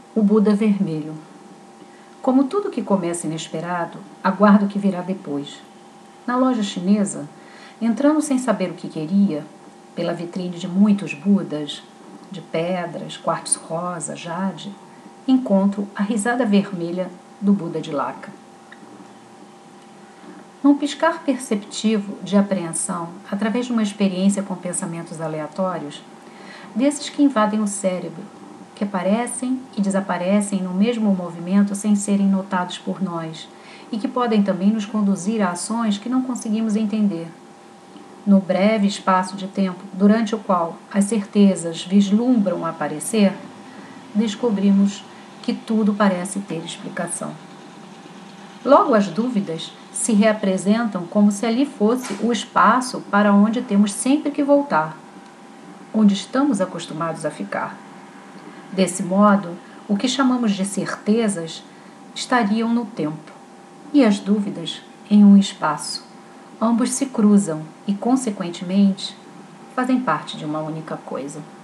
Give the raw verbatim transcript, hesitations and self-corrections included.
O Buda vermelho. Como tudo que começa inesperado, aguardo o que virá depois. Na loja chinesa, entrando sem saber o que queria, pela vitrine de muitos Budas, de pedras, quartzo rosa, jade, encontro a risada vermelha do Buda de Laca. Num piscar perceptivo de apreensão, através de uma experiência com pensamentos aleatórios, desses que invadem o cérebro, que aparecem e desaparecem no mesmo movimento sem serem notados por nós, e que podem também nos conduzir a ações que não conseguimos entender. No breve espaço de tempo durante o qual as certezas vislumbram aparecer, descobrimos que tudo parece ter explicação. Logo as dúvidas se reapresentam como se ali fosse o espaço para onde temos sempre que voltar, onde estamos acostumados a ficar. Desse modo, o que chamamos de certezas estariam no tempo, e as dúvidas em um espaço. Ambos se cruzam e, consequentemente, fazem parte de uma única coisa.